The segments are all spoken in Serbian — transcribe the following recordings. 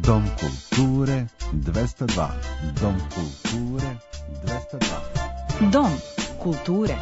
Dom kulture 202. Dom kulture 202. Dom kulture.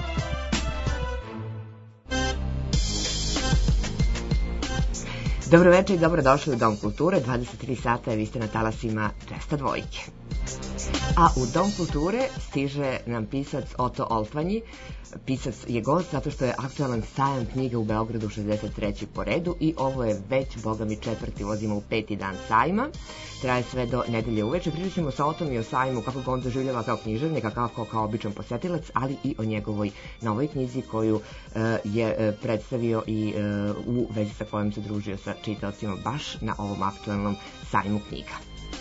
Dobro večer i dobrodošli u Dom kulture. 23 sata je, vi ste na talasima 202. A u Dom kulture stiže nam pisac Oto Oltvanji. Pisac je gost zato što je aktualan sajam knjiga u Beogradu 63. po redu i ovo je već, boga mi, četvrti, ulazimo u 5. dan sajma. Traje sve do nedelje uveče. Pričat ćemo sa Otom i o sajmu, kako ga on doživljava kao književnik, a kako kao običan posetilac, ali i o njegovoj novoj knjizi koju je predstavio i u vezi sa kojom se družio sa čitaocima baš na ovom aktualnom sajmu knjiga.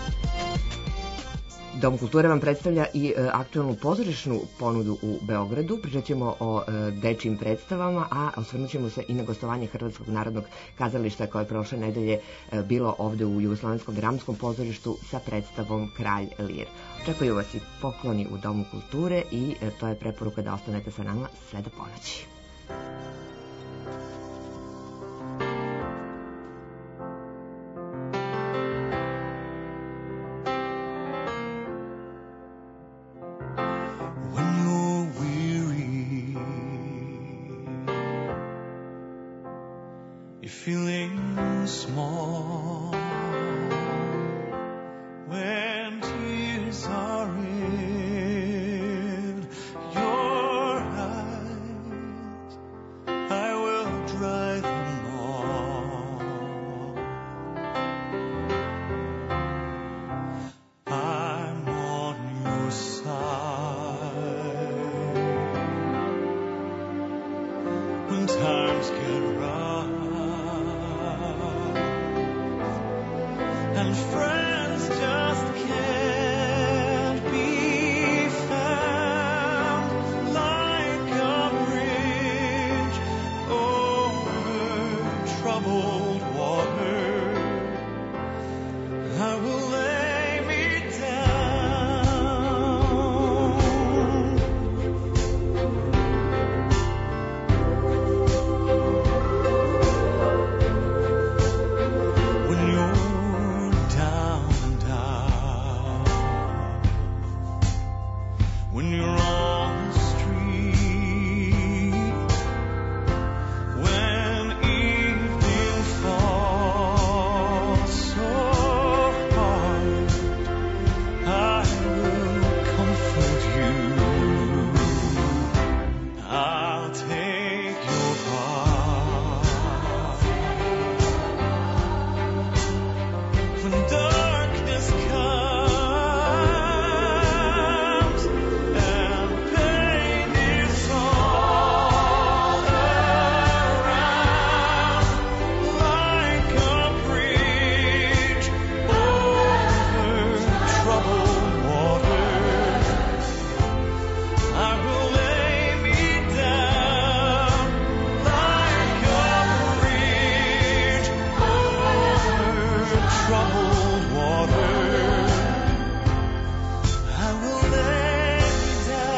Dom kulture vam predstavlja i aktualnu pozorišnu ponudu u Beogradu. Pričat ćemo o dečijim predstavama, a osvrnut ćemo se i na gostovanje Hrvatskog narodnog kazališta koje je prošle nedelje bilo ovde u Jugoslovenskom dramskom pozorištu sa predstavom Kralj Lir. Očekuju vas i pokloni u Domu kulture i to je preporuka da ostanete sa nama sve do ponoći. Feeling small when tears are in your eyes, I will dry them all. I'm on your side when times get rough. And friends just can't be found like a bridge over troubled water. I will lay me down when you're when you're on the street, when evening falls so hard, I will comfort you. I'll take your part. When darkness comes and pain is all around, like a bridge over troubled water, I will lay me down like a bridge over troubled water. I will lay me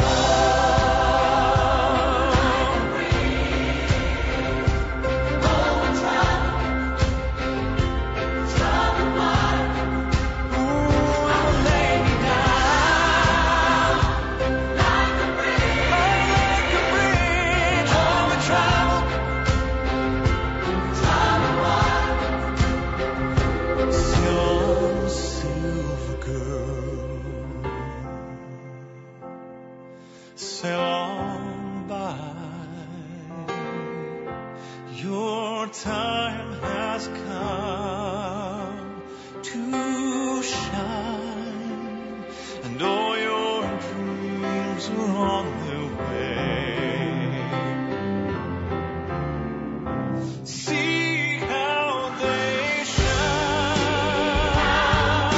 sail on by. Your time has come to shine, and all your dreams are on their way. See how they shine,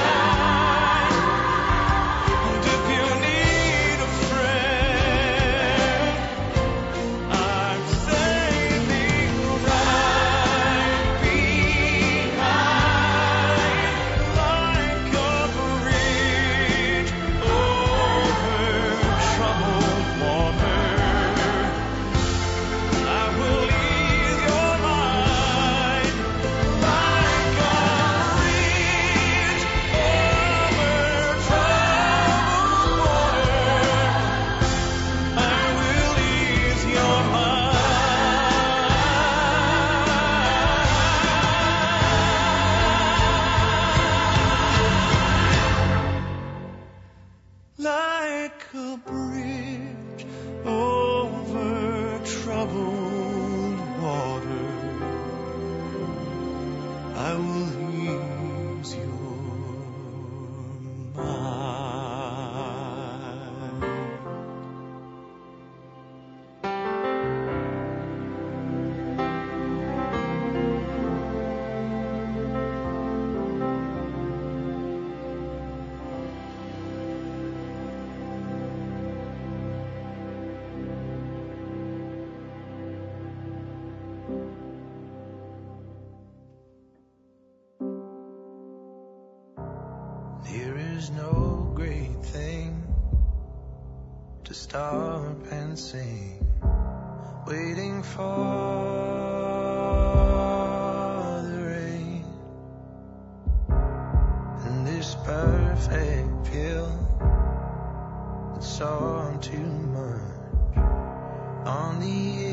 and if you need a friend, I'm saving right behind, like a bridge over troubled I will ease your mind. There is no great thing to stop and sing, waiting for the rain, and this perfect pill that's all too much on the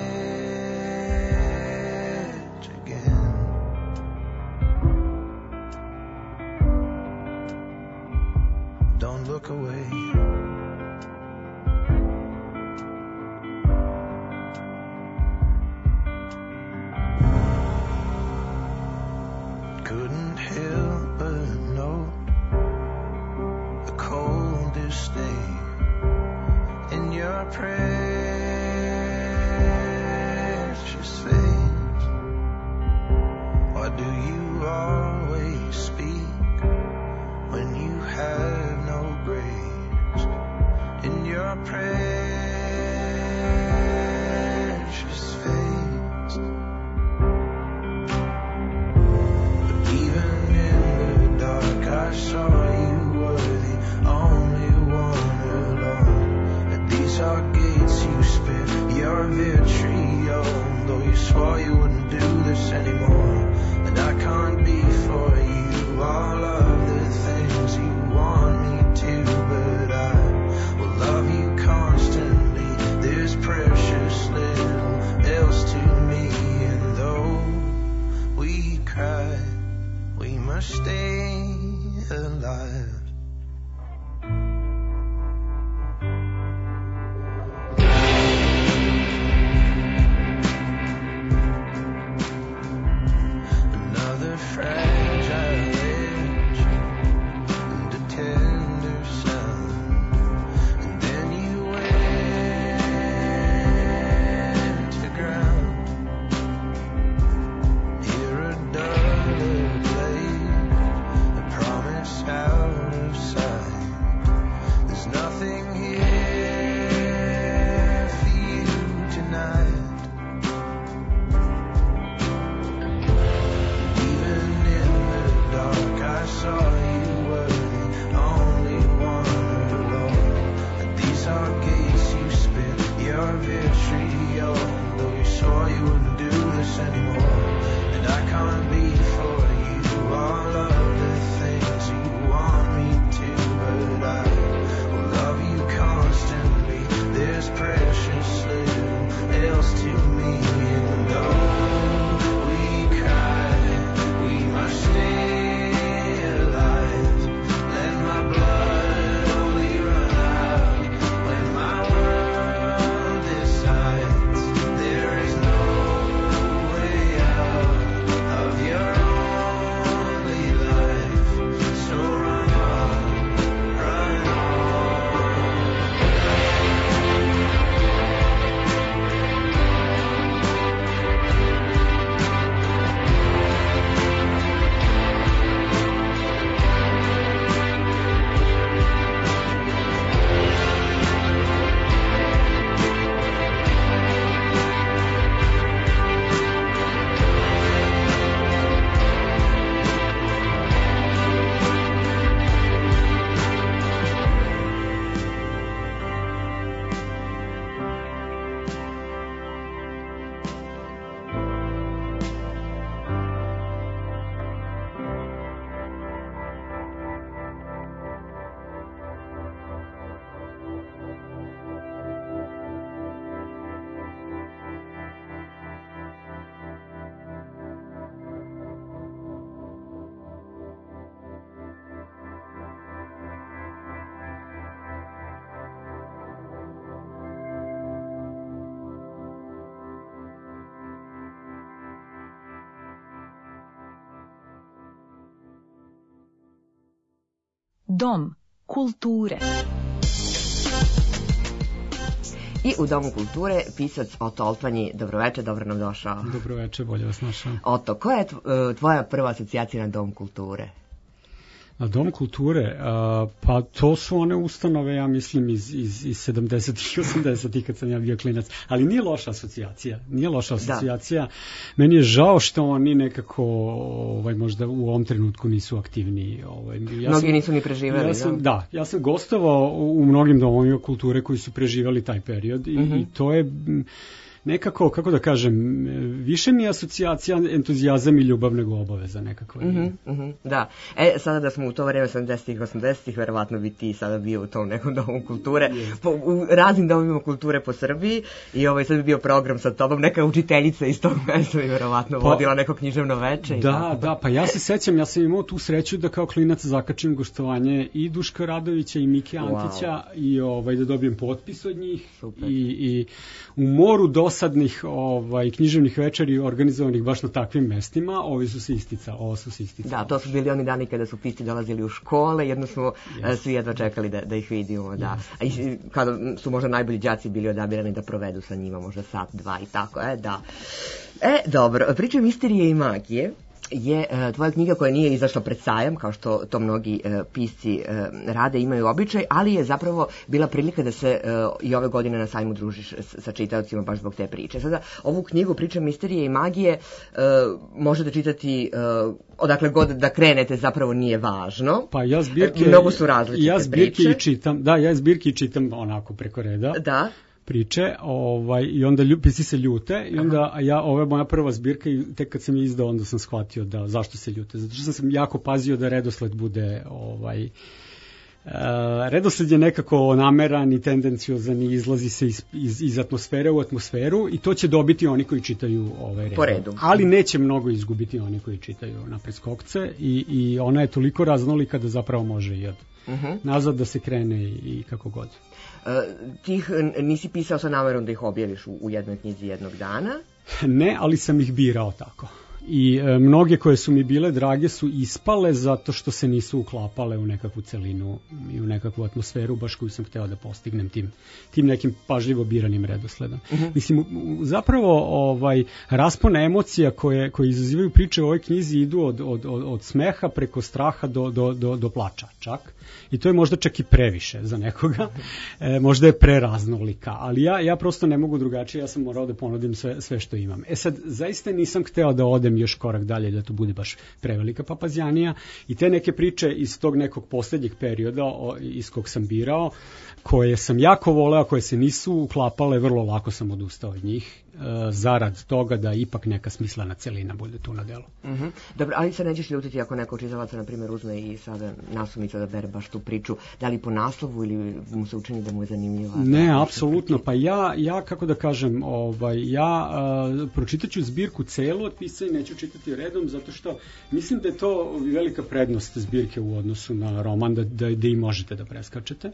edge again. Don't look away. Couldn't help but note the cold disdain in your precious face. Why do you always speak when you have no grace in your precious face? But even in the dark I saw you were the only one alone. At these are gates you spit your vitriol, though you swore you wouldn't do this anymore. And I can't be for you all of the things you want me to, but I will love you constantly. There's precious little else to me, and though we cry, we must stay alive. Another fragile edge and a tender sound, and then you went to ground. Hear a duller blade, a promise out Dom kulture. I u Domu kulture pisac Oto Oltvanji. Dobroveče, dobro nam došao. Dobroveče, bolje vas našao. Oto, koja je tvoja prva asocijacija na Dom kulture? Na Dom kulture, pa to su one ustanove, ja mislim, iz 70-ih i 80-ih kad sam ja bio klinac, ali nije loša asocijacija, Da. Meni je žao što oni nekako možda u ovom trenutku nisu aktivni. Mnogi nisu ni preživeli, ja sam gostovao u mnogim domovima kulture koji su preživali taj period i to je nekako, kako da kažem, više mi je asocijacija entuzijazam i ljubav nego obaveza nekako. Da. Sada da smo u to vreme 70-ih, 80-ih, verovatno bi ti sada bio u tom nekom domu kulture, u raznim domovima kulture po Srbiji i sad bi bio program sa tobom, neka učiteljica iz tog mesta bi verovatno vodila neko književno veče. Da, pa ja se sećam, ja sam imao tu sreću da kao klinac zakačim gostovanje i Duška Radovića i Mike Antića i da dobijem potpis od njih. Super. I u moru dosadnih književnih večeri organizovanih baš na takvim mestima, ovo su se isticali. Da, to su bili oni dani kada su pisci dolazili u škole, jedno smo svi jedva čekali da ih vidimo, da. A i kada su možda najbolji đaci bili odabirani da provedu sa njima možda sat, dva i tako, da. Dobro, priča Misterije i magije je tvoja knjiga koja nije izašla pred sajam, kao što to mnogi pisci rade, imaju običaj, ali je zapravo bila prilika da se i ove godine na sajmu družiš sa čitaocima baš zbog te priče. Sada, ovu knjigu Priča Misterije i magije možete čitati odakle god da krenete, zapravo nije važno. Pa ja zbirke, mnogo su različite priče. Ja zbirke čitam onako preko reda. Da. Priče, i onda pisci se ljute i onda ovo je moja prva zbirka i tek kad sam je izdao onda sam shvatio da zašto se ljute. Zato što sam jako pazio da redosled bude redosled je nekako nameran i tendenciozan i izlazi se iz atmosfere u atmosferu i to će dobiti oni koji čitaju red. Po redu. Ali neće mnogo izgubiti oni koji čitaju na preskokce i ona je toliko raznolika da zapravo može i od nazad da se krene i kako god. Tih nisi pisao sa namerom da ih objaviš u jednoj knjizi jednog dana? Ne, ali sam ih birao tako. I mnoge koje su mi bile drage su ispale zato što se nisu uklapale u nekakvu celinu i u nekakvu atmosferu baš koju sam hteo da postignem tim nekim pažljivo biranim redosledom. Mislim, zapravo raspon emocija koje izazivaju priče u ovoj knjizi idu od smeha preko straha do plača čak. I to je možda čak i previše za nekoga, možda je preraznolika, ali ja prosto ne mogu drugačije, ja sam morao da ponudim sve što imam. Sad, zaista nisam hteo da odem još korak dalje, da to bude baš prevelika papazjanija i te neke priče iz tog nekog posljednjeg perioda iz kog sam birao, koje sam jako voleo, koje se nisu uklapale, vrlo lako sam odustao od njih, zarad toga da ipak neka smislena celina bude tu na delu. Dobro, ali se nećeš ljutiti ako neko od čitalaca, na primjer, uzme i sada nasumica da bere baš tu priču, da li po naslovu ili mu se učini da mu je zanimljiva? Ne, apsolutno, pa ja kako da kažem, pročitat ću zbirku celu od pisca i neću čitati redom, zato što mislim da je to velika prednost zbirke u odnosu na roman, da i možete da preskačete.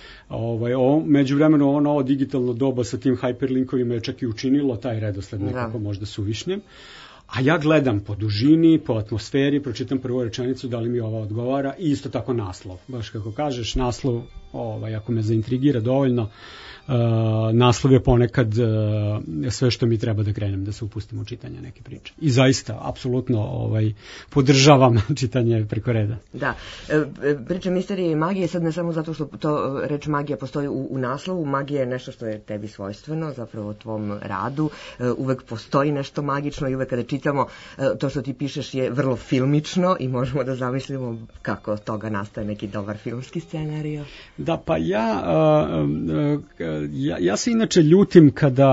Međuvremeno ovo novo digitalno doba sa tim hyperlinkovima je čak i učinilo taj redosled nekako možda suvišnim. A ja gledam po dužini, po atmosferi, pročitam prvu rečenicu, da li mi ova odgovara i isto tako naslov. Baš kako kažeš, naslov, ako me zaintrigira dovoljno, naslov je ponekad sve što mi treba da krenem, da se upustim u čitanje neke priče. I zaista, apsolutno podržavam čitanje preko reda. Da, priča Misterije i magije, sad ne samo zato što to reč magija postoji u naslovu, magija je nešto što je tebi svojstveno, zapravo tvom radu, uvek postoji nešto magično i uvek kada čitamo to što ti pišeš je vrlo filmično i možemo da zamislimo kako od toga nastaje neki dobar filmski scenario. Da, pa ja se inače ljutim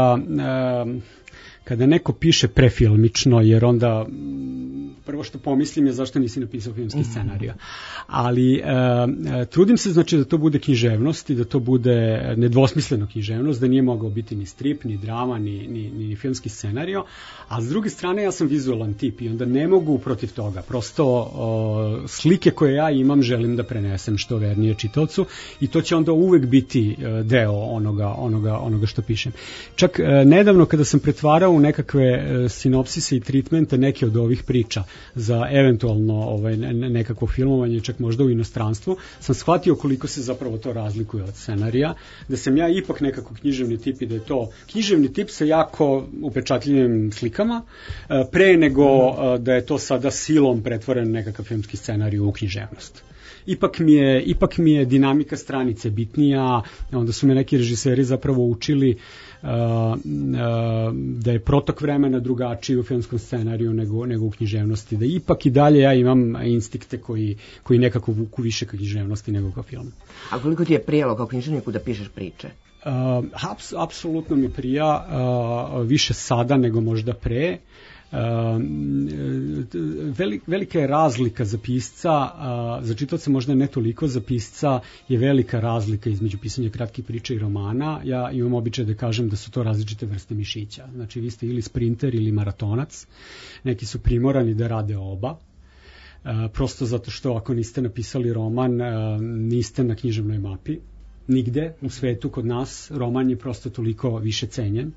kada neko piše prefilmično, jer onda prvo što pomislim je zašto nisi napisao filmski scenarij. Ali trudim se znači da to bude književnost i da to bude nedvosmisleno književnost, da nije mogao biti ni strip, ni drama, ni filmski scenarij, a s druge strane ja sam vizualan tip i onda ne mogu protiv toga. Prosto slike koje ja imam želim da prenesem što vernije čitaocu i to će onda uvek biti deo onoga što pišem. Čak nedavno kada sam pretvarao u nekakve sinopsise i treatmente neke od ovih priča, za eventualno nekakvo filmovanje, čak možda u inostranstvu, sam shvatio koliko se zapravo to razlikuje od scenarija, da sam ja ipak nekako književni tip i da je to književni tip sa jako upečatljivim slikama, pre nego da je to sada silom pretvoren nekakav filmski scenarij u književnost. Ipak mi je dinamika stranice bitnija, onda su me neki režiseri zapravo učili da je protok vremena drugačiji u filmskom scenariju nego u književnosti, da ipak i dalje ja imam instikte koji nekako vuku više ka književnosti nego ka filmu. A koliko ti je prijelo kao književniku da pišeš priče? Apsolutno mi prija, više sada nego možda pre. Velika je razlika za pisca, za čitaoca možda ne toliko, za pisca je velika razlika između pisanja kratkih priča i romana. Ja imam običaj da kažem da su to različite vrste mišića. Znači vi ste ili sprinter ili maratonac, neki su primorani da rade oba. Prosto zato što ako niste napisali roman, niste na književnoj mapi. Nigde u svetu kod nas roman je prosto toliko više cenjen.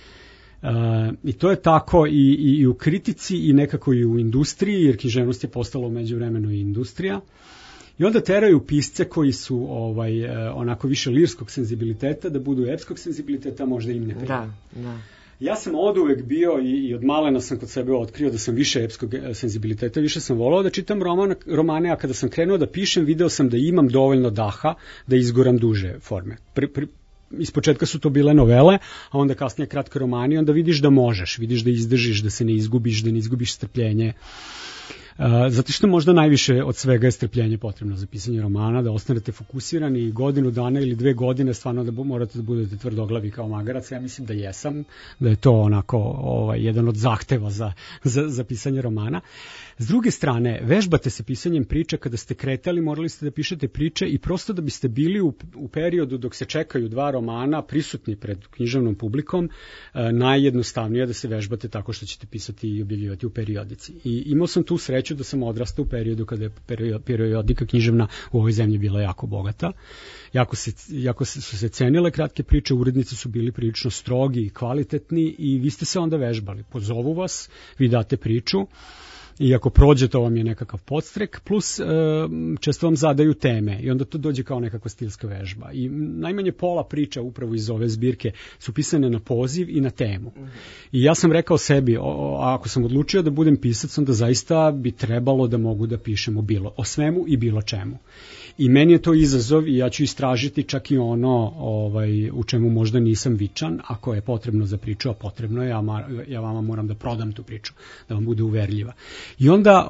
I to je tako i u kritici i nekako i u industriji, jer književnost je postala u međuvremenu i industrija. I onda teraju pisce koji su onako više lirskog senzibiliteta da budu epskog senzibiliteta, možda im ne prija. Da. Ja sam oduvek bio i od malena sam kod sebe otkrio da sam više epskog senzibiliteta, više sam volao da čitam romane, a kada sam krenuo da pišem, video sam da imam dovoljno daha da izgoram duže forme. Ispočetka su to bile novele, a onda kasnije kratki romani, onda vidiš da možeš, vidiš da izdržiš, da se ne izgubiš, da ne izgubiš strpljenje. Zato što možda najviše od svega je strpljenje potrebno za pisanje romana, da ostanete fokusirani i godinu dana ili 2 godine stvarno da morate da budete tvrdoglavi kao magarac. Ja mislim da jesam, da je to onako jedan od zahteva za pisanje romana. S druge strane, vežbate se pisanjem priče, kada ste kretali morali ste da pišete priče i prosto da biste bili u periodu dok se čekaju 2 romana prisutni pred književnom publikom, najjednostavnije da se vežbate tako što ćete pisati i objavljivati u periodici. I imao sam tu sreću da sam odrastao u periodu kada je periodika književna u ovoj zemlji bila jako bogata. Jako su se cenile kratke priče, urednici su bili prilično strogi i kvalitetni i vi ste se onda vežbali. Pozovu vas, vi date priču i ako prođe to vam je nekakav podstrek, plus često vam zadaju teme i onda to dođe kao nekakva stilska vežba. I najmanje pola priča upravo iz ove zbirke su pisane na poziv i na temu. I ja sam rekao sebi, ako sam odlučio da budem pisac, onda zaista bi trebalo da mogu da pišem o svemu i bilo čemu. I meni je to izazov i ja ću istražiti čak i ono u čemu možda nisam vičan, ako je potrebno za priču, a potrebno je, ja vama moram da prodam tu priču, da vam bude uverljiva. I onda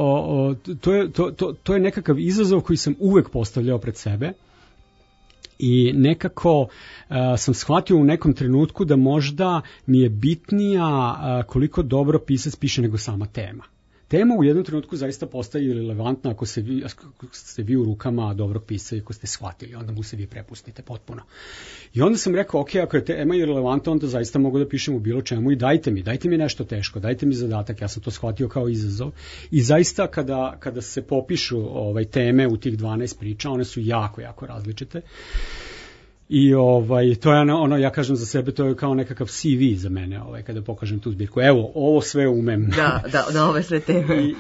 to je nekakav izazov koji sam uvek postavljao pred sebe i nekako sam shvatio u nekom trenutku da možda mi je bitnija koliko dobro pisac piše nego sama tema. Tema u jednom trenutku zaista postaje relevantna ako ste vi u rukama dobrog pisca i ako ste shvatili, onda mu se vi prepustite potpuno. I onda sam rekao, ok, ako je tema relevantna, onda zaista mogu da pišem u bilo čemu i dajte mi nešto teško, dajte mi zadatak, ja sam to shvatio kao izazov. I zaista kada se popišu teme u tih 12 priča, one su jako, jako različite. I to je ono, ja kažem za sebe, to je kao nekakav CV za mene, kada pokažem tu zbirku. Evo, ovo sve umem. Da ove sve teme.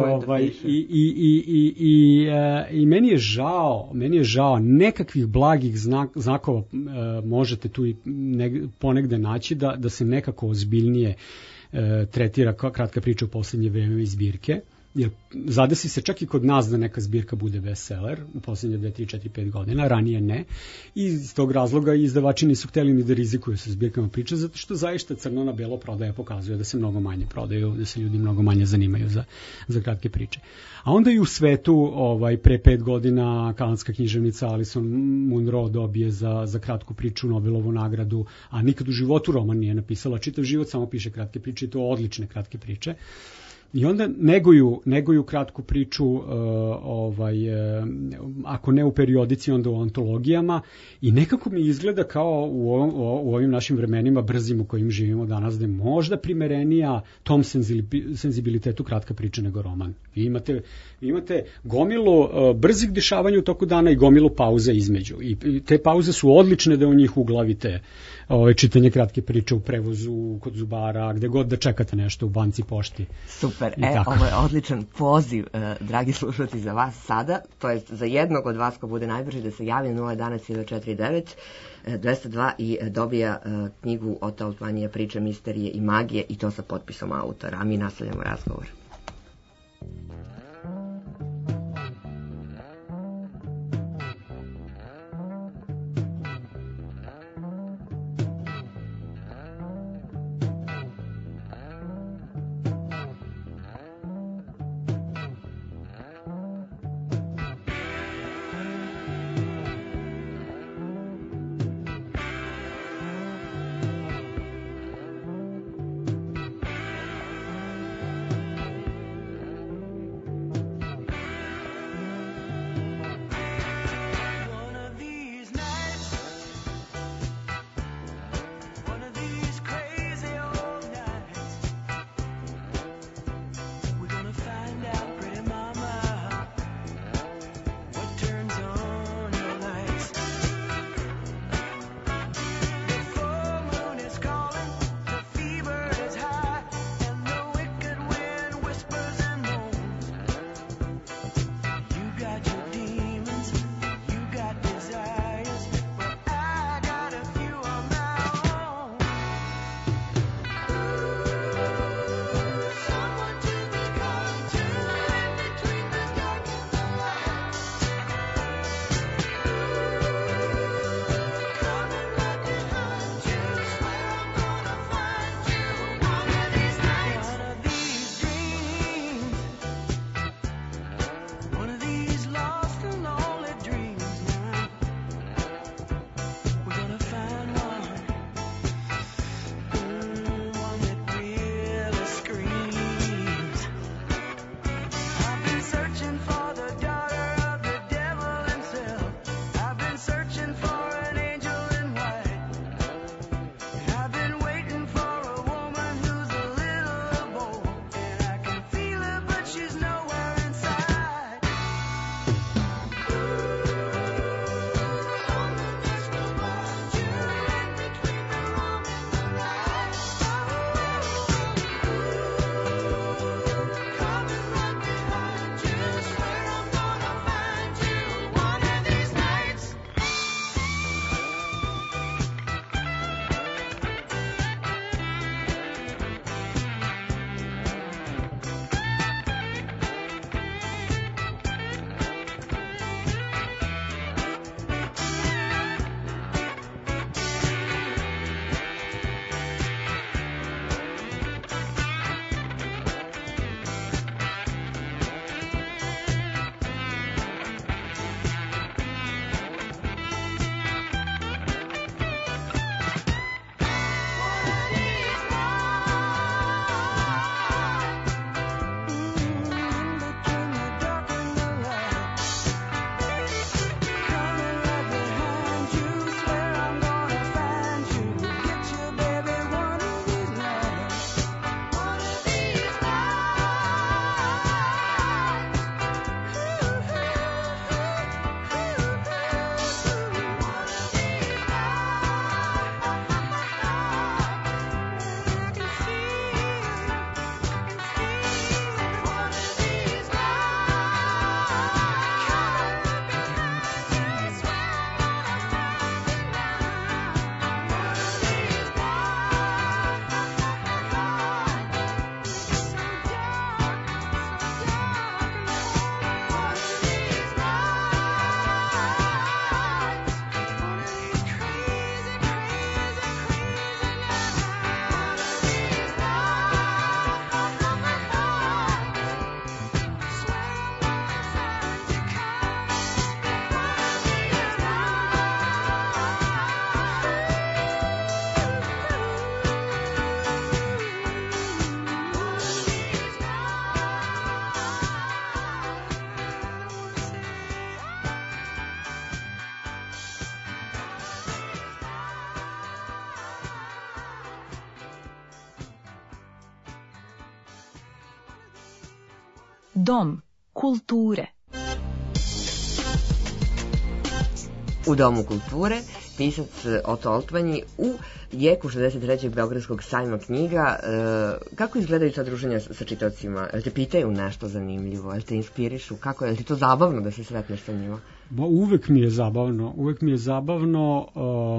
I meni je žao nekakvih blagih znakova možete tu i ponegde naći da se nekako ozbiljnije tretira kratka priča u poslednje vreme iz zbirke. Jer zadesi se čak i kod nas da neka zbirka bude bestseller u posljednje 2, 3, 4, 5 godina, ranije ne. I iz tog razloga izdavači nisu hteli ni da rizikuju sa zbirkama priča, zato što zaista crno na belo prodaja pokazuje da se mnogo manje prodaju, da se ljudi mnogo manje zanimaju za kratke priče. A onda i u svetu, pre 5 godina kanadska književnica Alison Munro dobije za kratku priču Nobelovu nagradu, a nikad u životu roman nije napisala, čitav život samo piše kratke priče i to odlične kratke priče. I onda neguju kratku priču, ako ne u periodici, onda u antologijama i nekako mi izgleda kao u ovim našim vremenima brzim u kojim živimo danas, da je možda primerenija tom senzibilitetu kratka priča nego roman. Vi imate gomilu brzih dešavanja u toku dana i gomilu pauze između. I te pauze su odlične da u njih uglavite čitanje kratke priče u prevozu, kod zubara, gde god da čekate nešto, u banci, pošti. Super. Super, ovo je odličan poziv, dragi slušalci, za vas sada, to je za jednog od vas ko bude najbrži da se javi 011 202 i dobija knjigu Otto Altmanija, Priče, misterije i magije, i to sa potpisom autora, a mi nastavljamo razgovor. Dom kulture. U Domu kulture pisac Oto Oltmanji u jeku 63. Beogradskog sajma knjiga. Kako izgledaju ta druženja sa čitaocima? Jel te pitaju nešto zanimljivo? Jel te inspirišu? Kako je? Jel ti to zabavno da se sretneš sa njima? Uvek mi je zabavno,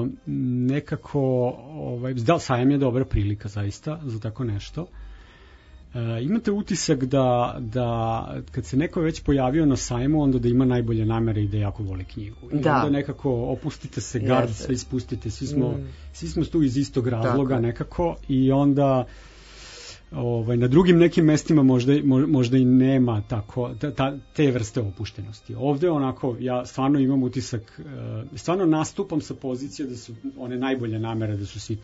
nekako, sajam je dobra prilika zaista za tako nešto. Imate utisak da kad se neko već pojavio na sajmu, onda da ima najbolje namere i da jako voli knjigu. I onda nekako opustite se gard, sve ispustite, svi smo tu iz istog razloga tako. Nekako, i onda na drugim nekim mestima možda i nema tako te vrste opuštenosti. Ovde onako, ja stvarno imam utisak, stvarno nastupam sa pozicije da su one najbolje namere, da su svi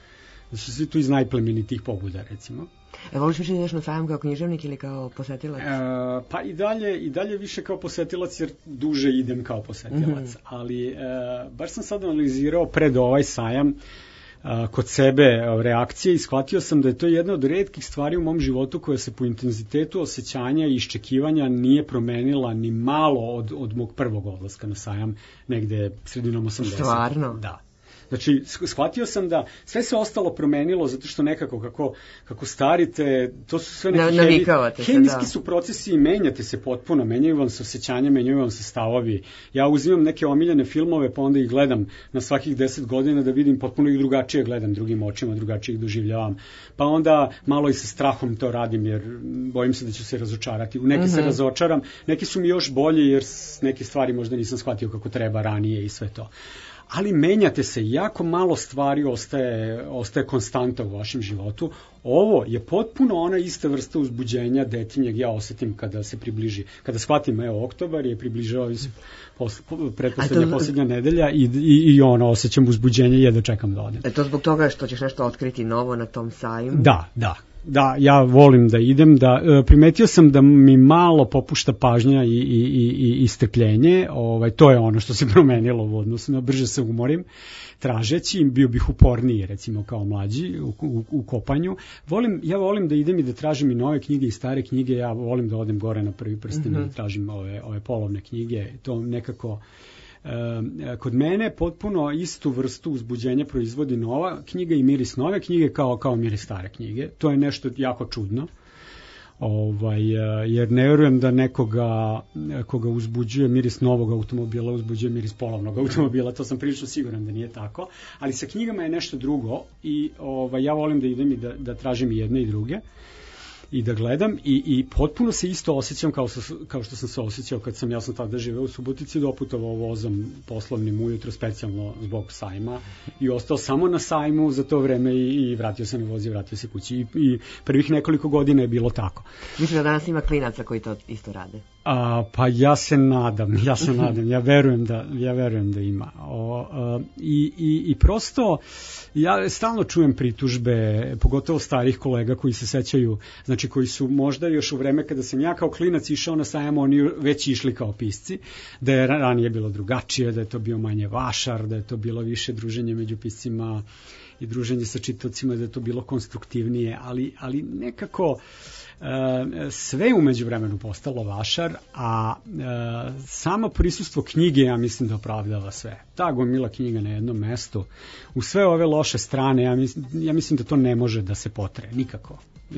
tu iz najplemenitih pobuda, recimo. Voliš više ideš na sajam kao književnik ili kao posetilac? Pa i dalje više kao posetilac, jer duže idem kao posetilac. Ali baš sam sad analizirao pred ovaj sajam kod sebe reakcije i shvatio sam da je to jedna od retkih stvari u mom životu koja se po intenzitetu osjećanja i iščekivanja nije promenila ni malo od mog prvog odlaska na sajam, negde sredinom 80. Stvarno? Da. Znači, shvatio sam da sve se ostalo promenilo zato što nekako kako starite, to su sve neki hemijski su procesi i menjate se potpuno, menjaju vam se osjećanja, menjaju vam se stavovi. Ja uzimam neke omiljene filmove pa onda ih gledam na svakih 10 godina da vidim potpuno ih drugačije, gledam drugim očima, drugačije ih doživljavam. Pa onda malo i sa strahom to radim jer bojim se da ću se razočarati. U neke se razočaram, neki su mi još bolji jer neke stvari možda nisam shvatio kako treba ranije i sve to. Ali menjate se, jako malo stvari ostaje konstanta u vašem životu. Ovo je potpuno ona ista vrsta uzbuđenja detinjeg ja osetim kada se približi. Kada shvatim, oktobar je približao se posljednja nedelja i osjećam uzbuđenje i jedva čekam da odem. To zbog toga što ćeš nešto otkriti novo na tom sajmu? Da, ja volim da idem, primetio sam da mi malo popušta pažnja i strpljenje, to je ono što se promenilo u odnosu na brže se umorim, tražeći, bio bih uporniji recimo kao mlađi u kopanju. Ja volim da idem i da tražim i nove knjige i stare knjige, ja volim da odem gore na prvi prsten i da tražim ove polovne knjige, to nekako kod mene potpuno istu vrstu uzbuđenja proizvodi nova knjiga i miris nove knjige kao miris stare knjige. To je nešto jako čudno. Jer ne vjerujem da nekoga koga uzbuđuje miris novog automobila uzbuđuje miris polovnog automobila, to sam prilično siguran da nije tako, ali sa knjigama je nešto drugo i ja volim da idem i da tražim i jedne i druge i da gledam i potpuno se isto osjećam kao što sam se osjećao kad ja sam tada živeo u Subotici, doputovao vozom poslovnim ujutro specijalno zbog sajma i ostao samo na sajmu za to vreme i vratio se na voz i vratio se kući i prvih nekoliko godina je bilo tako. Mislim da danas ima klinaca koji to isto rade? Pa ja se nadam, ja verujem da ima. I prosto ja stalno čujem pritužbe, pogotovo starih kolega koji se sećaju, znači koji su možda još u vreme kada sam ja kao klinac išao na sajam, oni već išli kao pisci, da je ranije bilo drugačije, da je to bio manje vašar, da je to bilo više druženje među piscima i druženje sa čitocima, da je to bilo konstruktivnije, ali nekako sve u međuvremenu postalo vašar, a samo prisustvo knjige ja mislim da opravdava sve. Ta gomila knjiga na jednom mestu, u sve ove loše strane, ja mislim da to ne može da se potre, nikako.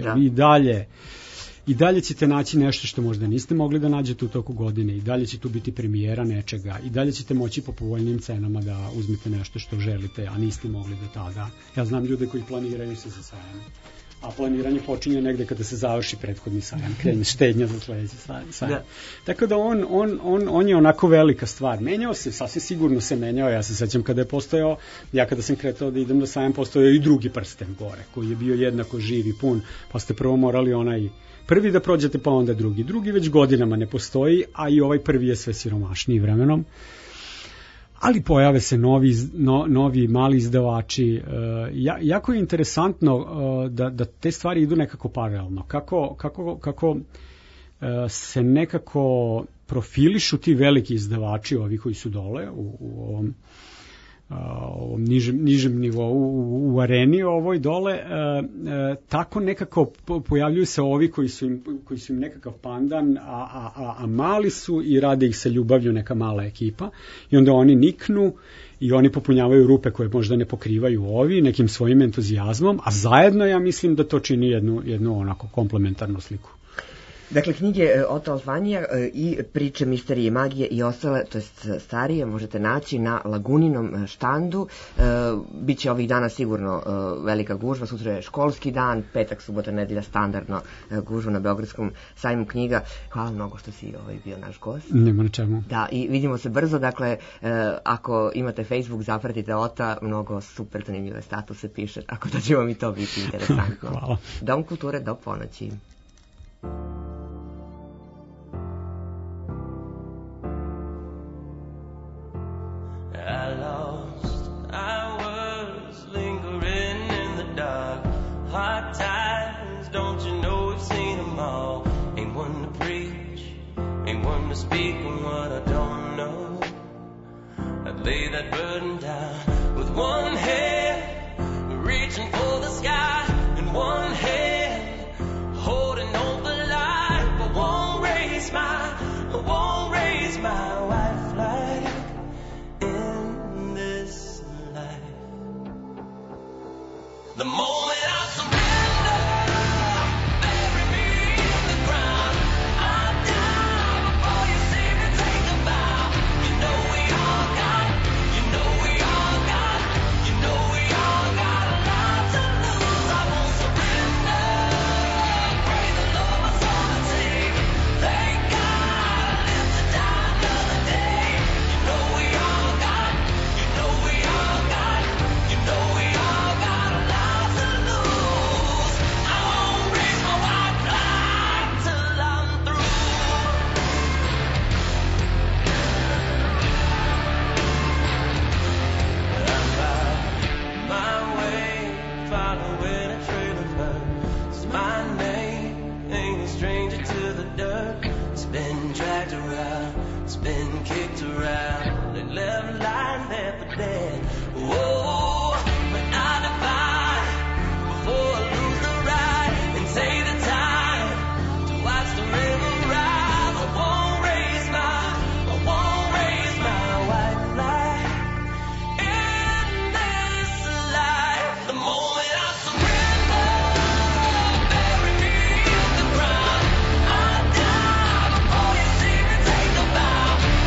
I dalje ćete naći nešto što možda niste mogli da nađete u toku godine, i dalje će tu biti premijera nečega, i dalje ćete moći po povoljnim cenama da uzmete nešto što želite, a niste mogli do tada. Ja znam ljude koji planiraju se za sajam, a planiranje počinje negde kada se završi prethodni sajam, krene štednja za sledeći sajam. Tako da on je onako velika stvar. Menjao se, sasvim sigurno se menjao, ja se sećam kada je postojao, ja kada sam kretao da idem na sajam, postojao i drugi prsten gore, koji je bio jednako živ i pun, pa ste prvo morali onaj prvi da prođete, pa onda drugi već godinama ne postoji, a i ovaj prvi je sve siromašniji vremenom. Ali pojave se novi mali izdavači. Jako je interesantno da te stvari idu nekako paralelno. Kako se nekako profilišu ti veliki izdavači, ovi koji su dole u ovom ovom nižem nivou u areni ovoj dole, tako nekako pojavljuju se ovi koji su im nekakav pandan, a mali su i rade ih sa ljubavlju neka mala ekipa i onda oni niknu i oni popunjavaju rupe koje možda ne pokrivaju ovi nekim svojim entuzijazmom, a zajedno ja mislim da to čini jednu onako komplementarnu sliku. Dakle, knjige Oto Alfanija i priče Misterije i magije i ostale, to jest starije, možete naći na Laguninom štandu. Biće ovih dana sigurno velika gužva, sutra je školski dan, petak, subota, nedelja, standardno gužva na Beogradskom sajmu knjiga. Hvala mnogo što si bio naš gost. Nema na čemu. Da, i vidimo se brzo, dakle, ako imate Facebook, zapratite Ota, mnogo super zanimljive statuse piše, ako da će vam i to biti interesantno. Hvala. Dom kulture do ponoći. I was lingering in the dark. Hard times, don't you know we've seen them all. Ain't one to preach, ain't one to speak on what I don't know. I'd lay that burden down with one hand, reaching for the sky, and one hand, holding on for life. I won't raise my white flag in this life. The moment I surrender, bury me in the ground. I'll die before you see me take a bow. You know we all got a lot to lose. I won't surrender. Pray the Lord my soul to take. Thank God I lived to die another day. You know we all got a lot to lose. I won't raise my white flag till I'm through. I'm about my way, following a trail of hurt. 'Cause my name ain't a stranger to the dirt. It's been dragged around, it's been kicked around, they left lying there for dead. Whoa, but I divide before I lose the ride and take the time to watch the river rise. I won't raise my white flag in this life. The moment I surrender, bury me in the ground. I'll die before you see me take a bow.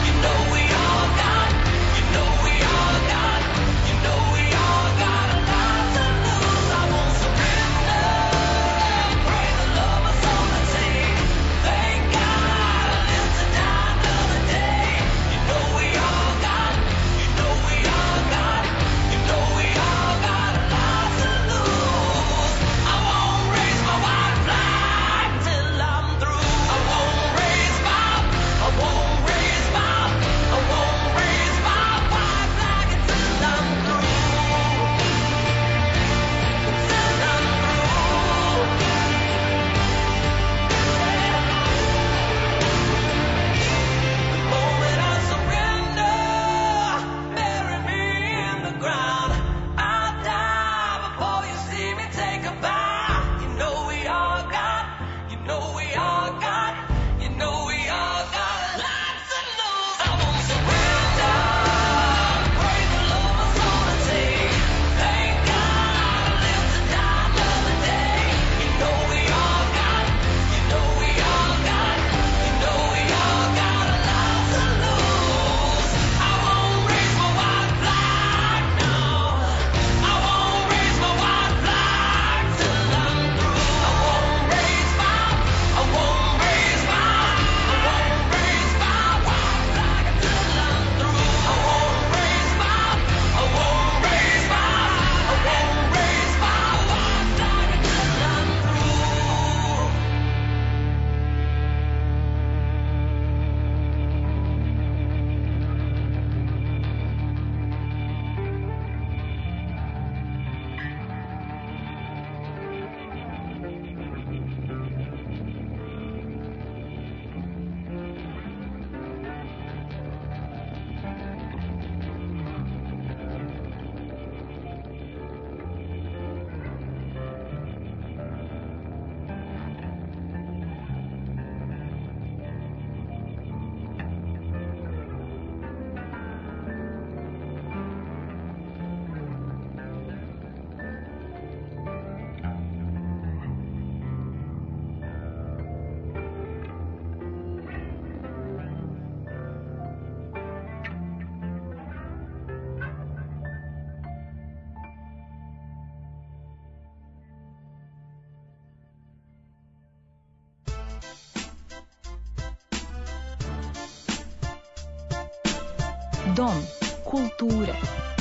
Dom kulture.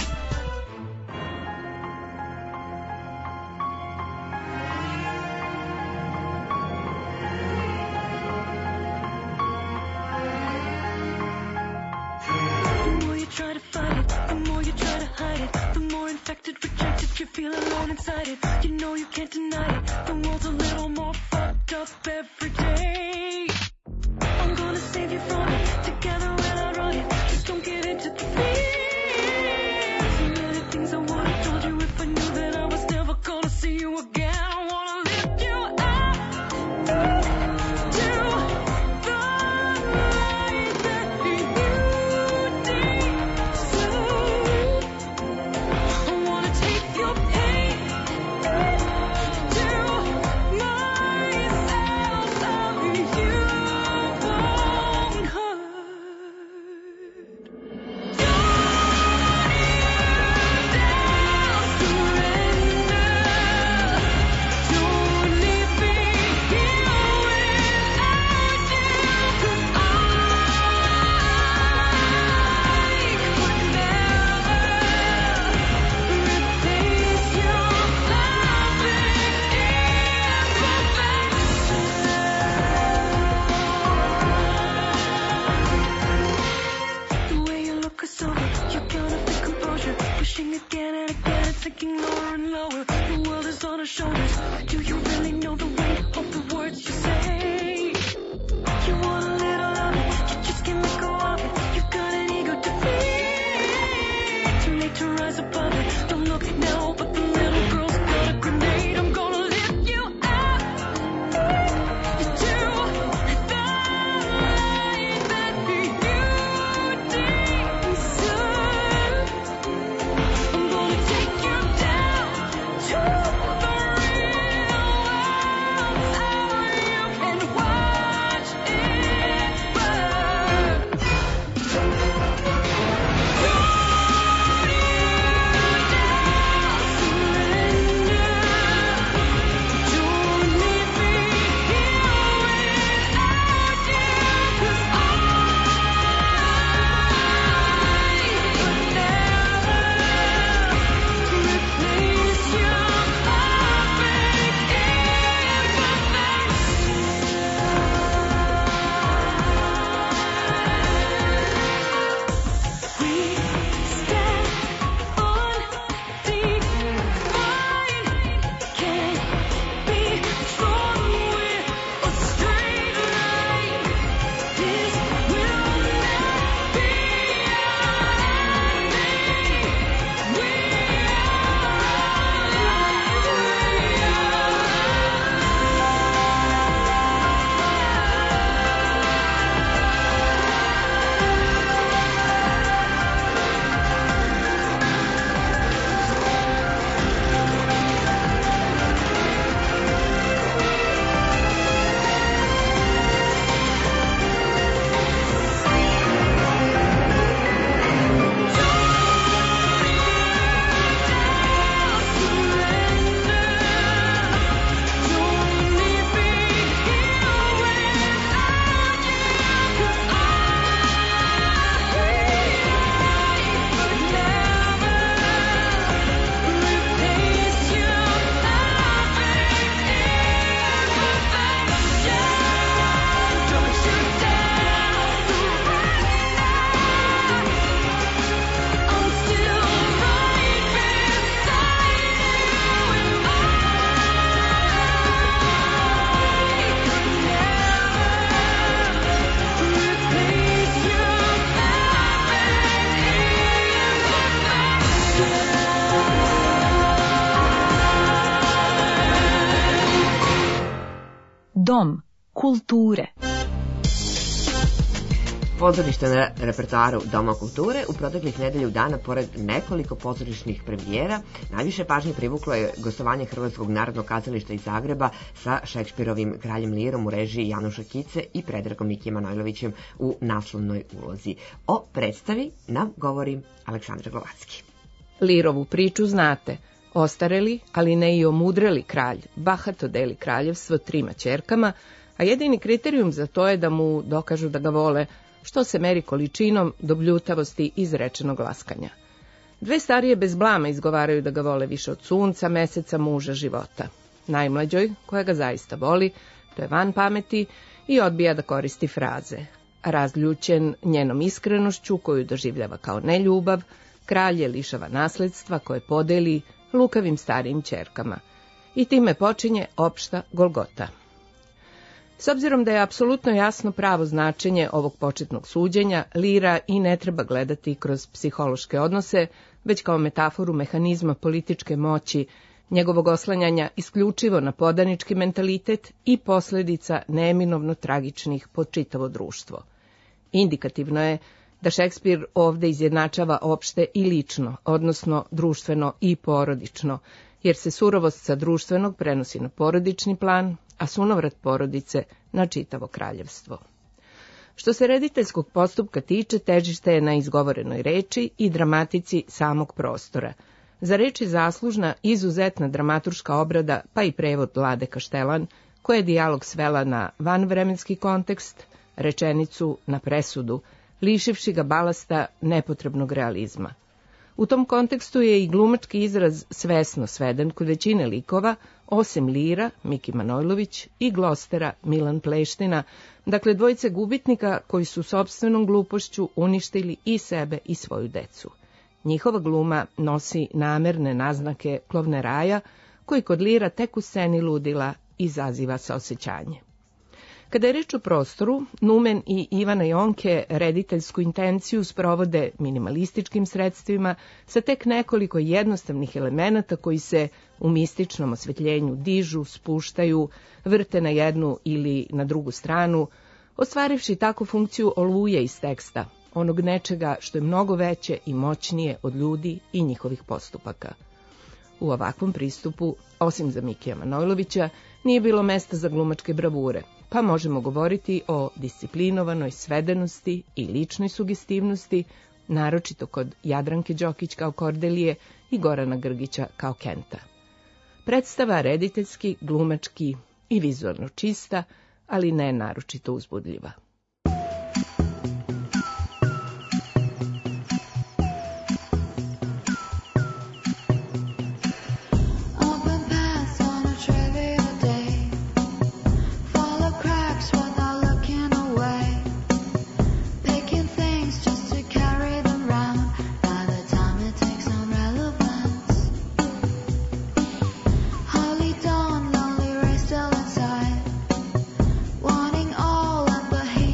You feel alone inside it. You know you can't deny it. The world's a little more fucked up every day. I'm gonna save you from it. Together when I run it. Just don't get into the fear. So many things I would have told you if I knew that I was never gonna see you again. I wanna lift you up to the light that you deserve. I wanna take your pain to myself so you won't hurt. Don't leave me here without you, 'cause I could never replace your loving imperfection. The way you look is over, you gotta fake composure, pushing again and again, sinking lower and lower. The world is on our shoulders. Do you really know the weight of the words you say? You want a little of it, you just can't let go of it. You got an ego to feed, too late to rise above it. Don't look now, but the little girl's got a grenade. I'm gonna lift you up to the light that you deserve. I'm gonna take you down to the real world, so you can watch it burn. Dom kulture. Pozorište na repertoaru Doma kulture u proteklih nedelju dana, pored nekoliko pozorišnih premijera, najviše pažnje privuklo je gostovanje Hrvatskog narodnog kazališta iz Zagreba sa Šekspirovim Kraljem Lirom u režiji Januša Kice i Predragom Miki Manojlovićem u naslovnoj ulozi. O predstavi nam govori Aleksandra Glovacki. Lirovu priču znate. Ostareli, ali ne i omudreli kralj, bahato deli kraljevstvo 3 ćerkama, a jedini kriterijum za to je da mu dokažu da ga vole, što se meri količinom do bljutavosti izrečenog laskanja. Dve starije bez blama izgovaraju da ga vole više od sunca, meseca, muža, života. Najmlađoj, koja ga zaista voli, to je van pameti i odbija da koristi fraze. Razljućen njenom iskrenošću, koju doživljava kao neljubav, kralj je lišava nasledstva koje podeli lukavim starijim ćerkama. I time počinje opšta golgota. S obzirom da je apsolutno jasno pravo značenje ovog početnog suđenja, Lira i ne treba gledati kroz psihološke odnose, već kao metaforu mehanizma političke moći, njegovog oslanjanja isključivo na podanički mentalitet i posljedica neminovno tragičnih po čitavo društvo. Indikativno je da Šekspir ovde izjednačava opšte i lično, odnosno društveno i porodično, jer se surovost sa društvenog prenosi na porodični plan, a sunovrat porodice na čitavo kraljevstvo. Što se rediteljskog postupka tiče, težište je na izgovorenoj reči i dramatici samog prostora. Za reč je zaslužna izuzetna dramaturška obrada, pa i prevod Lade Kaštelan, koja je dijalog svela na vanvremenski kontekst, rečenicu na presudu, lišivši ga balasta nepotrebnog realizma. U tom kontekstu je i glumački izraz svesno sveden kod većine likova, osim Lira, Miki Manojlović, i Glostera, Milan Pleština, dakle dvojice gubitnika koji su sopstvenom glupošću uništili i sebe i svoju decu. Njihova gluma nosi namerne naznake klovneraja, koji kod Lira tek u sceni ludila izaziva saosećanje. Kada je reč o prostoru, Numen i Ivana Jonke rediteljsku intenciju sprovode minimalističkim sredstvima sa tek nekoliko jednostavnih elemenata koji se u mističnom osvetljenju dižu, spuštaju, vrte na jednu ili na drugu stranu, ostvarivši tako funkciju oluje iz teksta, onog nečega što je mnogo veće i moćnije od ljudi i njihovih postupaka. U ovakvom pristupu, osim za Mikija Manojlovića, nije bilo mesta za glumačke bravure, pa možemo govoriti o disciplinovanoj svedenosti i ličnoj sugestivnosti, naročito kod Jadranke Đokić kao Kordelije i Gorana Grgića kao Kenta. Predstava rediteljski, glumački i vizualno čista, ali ne naročito uzbudljiva. Wanting all of the hate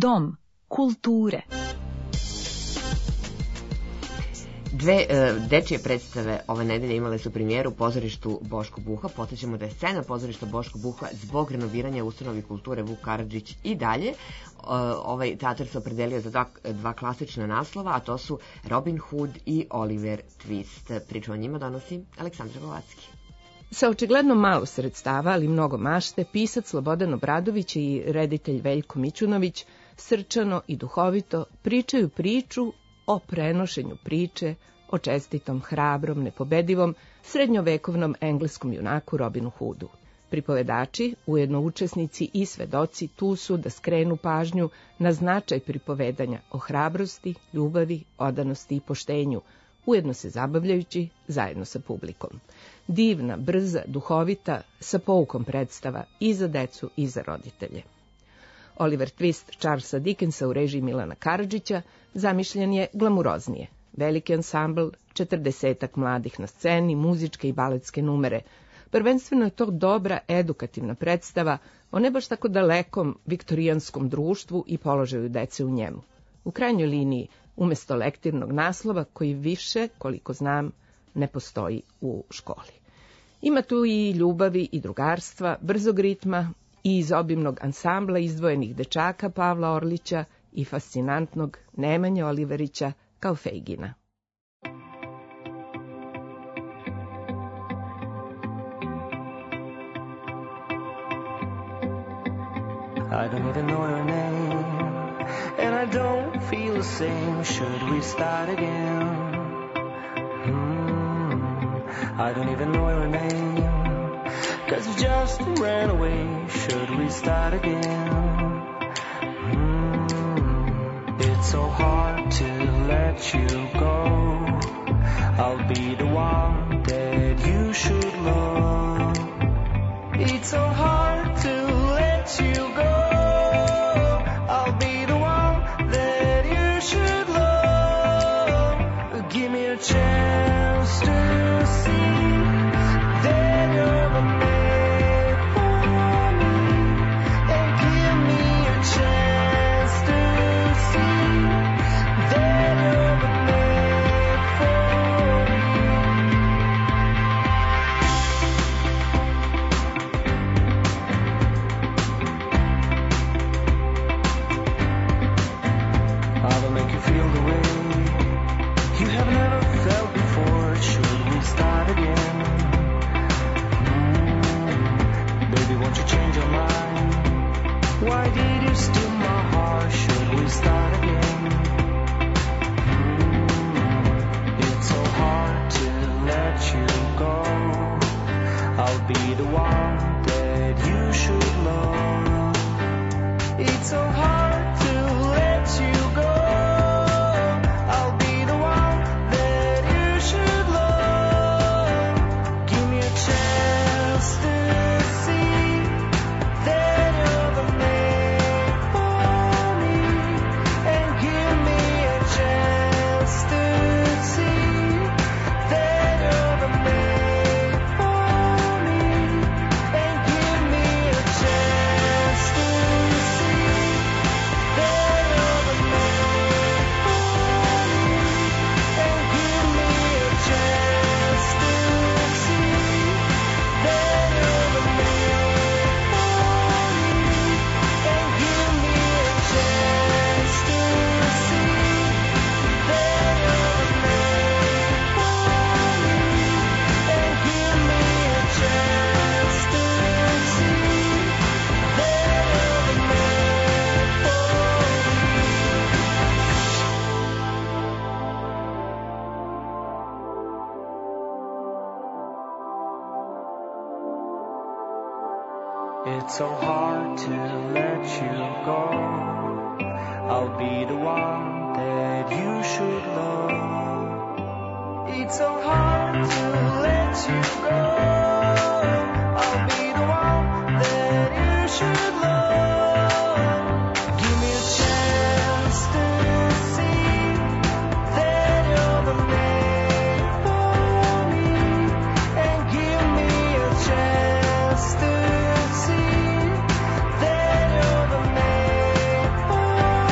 Dom kulture. Dve dečije predstave ove nedelje imale su premijeru u pozorištu Boško Buha. Podsećamo da je scena pozorišta Boško Buha zbog renoviranja ustanovi kulture Vuk Karadžić i dalje. Ovaj teatar se opredelio za dva klasična naslova, a to su Robin Hood i Oliver Twist. Priču o njima donosi Aleksandra Govacki. Sa očigledno malo sredstava, ali mnogo mašte, pisac Slobodan Obradović i reditelj Veljko Mićunović srčano i duhovito pričaju priču o prenošenju priče, o čestitom, hrabrom, nepobedivom, srednjovekovnom engleskom junaku Robinu Hoodu. Pripovedači, ujedno učesnici i svedoci, tu su da skrenu pažnju na značaj pripovedanja o hrabrosti, ljubavi, odanosti i poštenju, ujedno se zabavljajući zajedno sa publikom. Divna, brza, duhovita, sa poukom predstava i za decu i za roditelje. Oliver Twist Charlesa Dickensa u režiji Milana Karadžića zamišljen je glamuroznije. Veliki ansambl, 40-ak mladih na sceni, muzičke i baletske numere. Prvenstveno je to dobra edukativna predstava o ne baš tako dalekom viktorijanskom društvu i položaju dece u njemu. U krajnjoj liniji, umesto lektirnog naslova koji više, koliko znam, ne postoji u školi. Ima tu i ljubavi i drugarstva, brzog ritma i iz obimnog ansambla izdvojenih dečaka Pavla Orlića i fascinantnog Nemanje Oliverića kao Fejgina. I don't even know your name, and I don't feel the same. Should we start again? I don't even know your name, 'cause you just ran away. Should we start again? It's so hard to let you go. I'll be the one that you should love. It's so hard to let you go. I'll be the one that you should love. Give me a chance to see that you're the man for me, and give me a chance to see that you're the man for me. I will make you feel the way you have never felt before. Should we start again? Baby, won't you change your mind? Why did you steal my heart? Should we start again? It's so hard to let you go. I'll be the one that you should love. It's so hard to let you go. I'll be the one that you should love. Give me a chance to see that you're the man for me, and give me a chance to see that you're the man for me, and give me a chance to see that you're the man for me, and give me a chance to see that you're the man for me, and give me a chance to see that you're the man for me, and give me a chance to see that you're the man for me. It's so hard to let you go. I'll be the one that you should love. It's so hard to let you go. I'll be the one that you should love. Give me a chance to see that you're the man for me, and give me a chance to see that you're the man for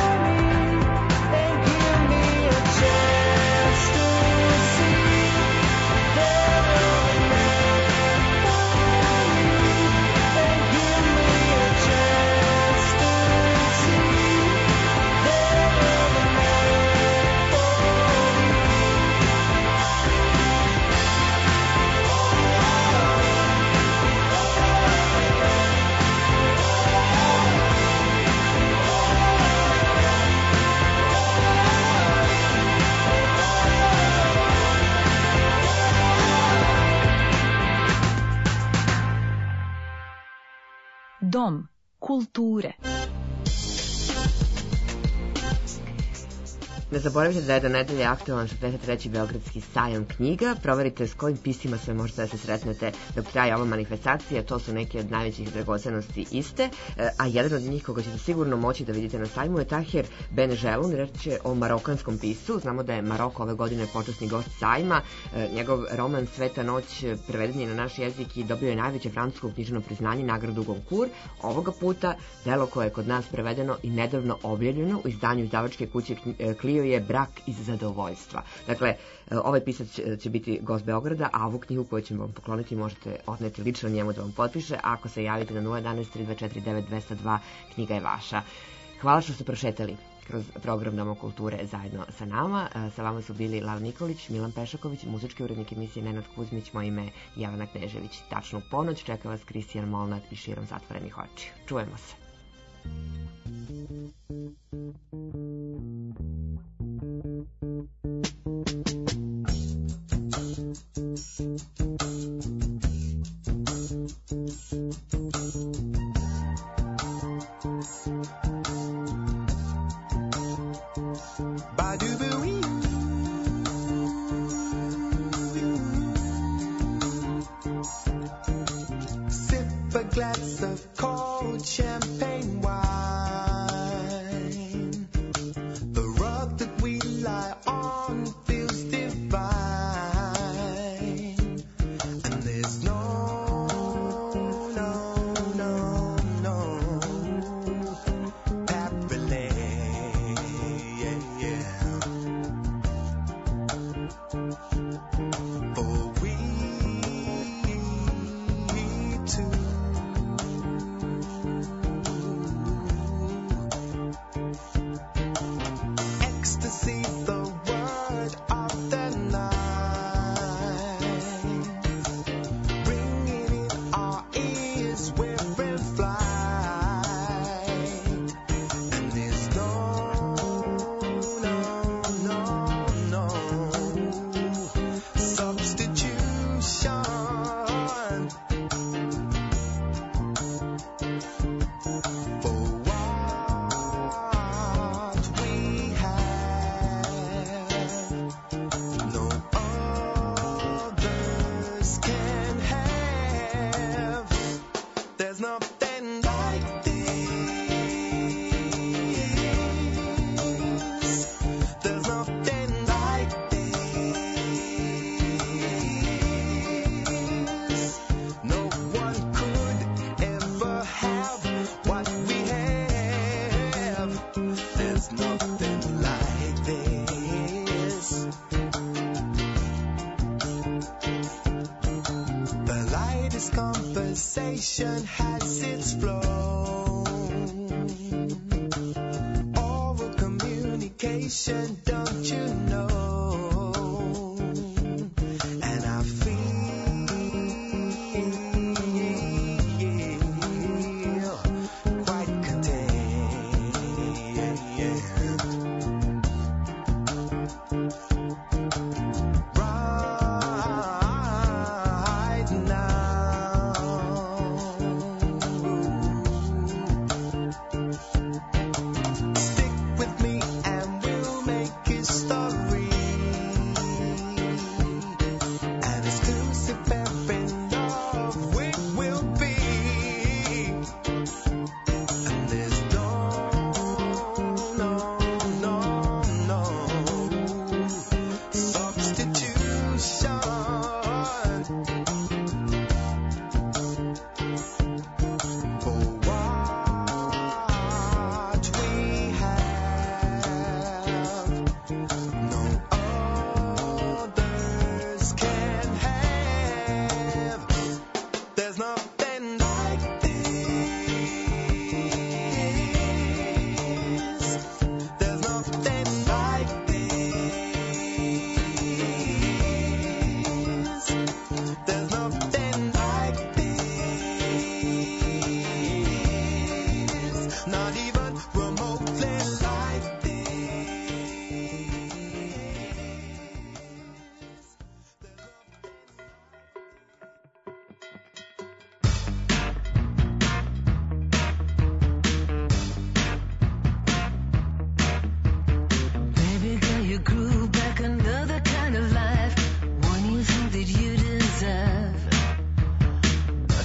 Dom kulture. Ne zaboravite da je do nedelje aktualan 43. Beogradski sajam knjiga. Proverite s kojim pisima sve možete da se sretnete dok traje ova manifestacija. To su neke od najvećih dragocenosti iste, a jedan od njih koga ćete sigurno moći da vidite na sajmu je Tahir Beneželun. Reč je o marokanskom piscu. Znamo da je Maroko ove godine počasni gost sajma. Njegov roman Sveta noć preveden je na naš jezik i dobio je najveće francusko književno priznanje, nagradu Goncourt. Ovoga puta delo koje je kod nas prevedeno i nedavno objavljeno u izdanju izdavačke kuće Clio je Brak iz zadovoljstva. Dakle, ovaj pisac će biti gost Beograda, a ovu knjigu koju ćemo vam pokloniti možete odneti lično njemu da vam potpiše. Ako se javite na 011 3249 202, knjiga je vaša. Hvala što ste prošetali kroz program Doma kulture zajedno sa nama. Sa vama su bili Lala Nikolić, Milan Pešaković, muzički urednik emisije Nenad Kuzmić, moje ime Jelena Knežević. Tačno u ponoć čeka vas Kristijan Molnat i Širom zatvorenih očiju. Čujemo se. Sip a glass of cold champagne wine. The rug that we lie on feels divine. And there's no parallel. For we two. Ecstasy, the word of the night. Ringing in our ears, we're in flight. And there's no substitution for what we have. No others can have. There's nothing like this. There's nothing like this. No one could ever have what we have. There's nothing like this. The lightest conversation has its flow. Oral communication, don't you know? And I feel quite content right now. Stick with me and we'll make history.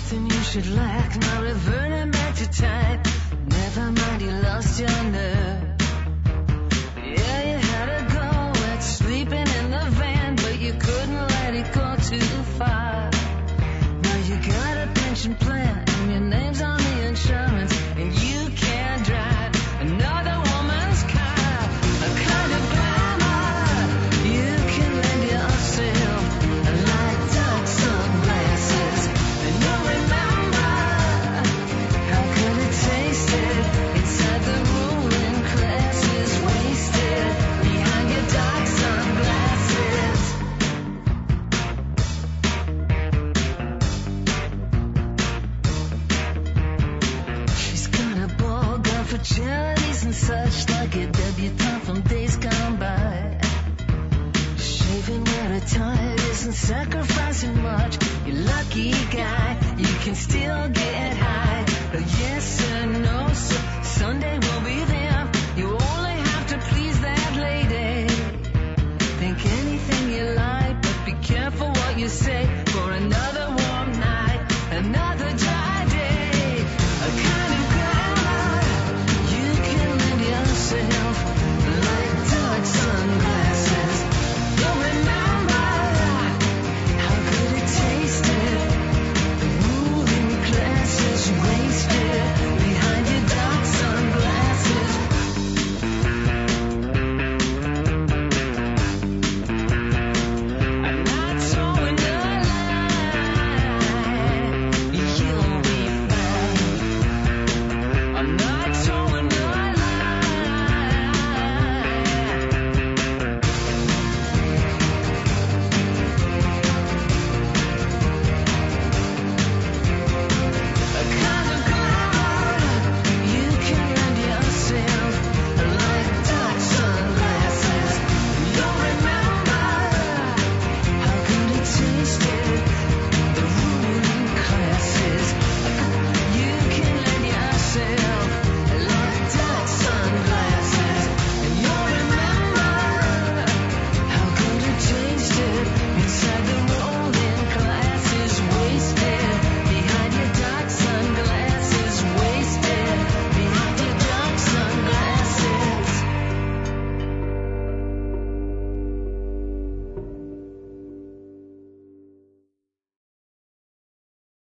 something you should like, not reverting back to type. Never mind, you lost your nerve. Yeah, you had a go at sleeping in the van, but you couldn't let it go too far. Now you got a pension plan, and your name's on the insurance, and you can't drive another woman's car. A kind of glamour you can lend yourself, like dark sunglasses. And you'll remember how good it tasted inside the ruling classes, wasted behind your dark sunglasses. She's got a ball gown for charities and such, like a debutante from days gone by. Shaving where her tired isn't sacrificing much. You lucky guy, you can still get high. Yes sir, no sir, Sunday will be there. You only have to please that lady. Think anything you like, but be careful what you say.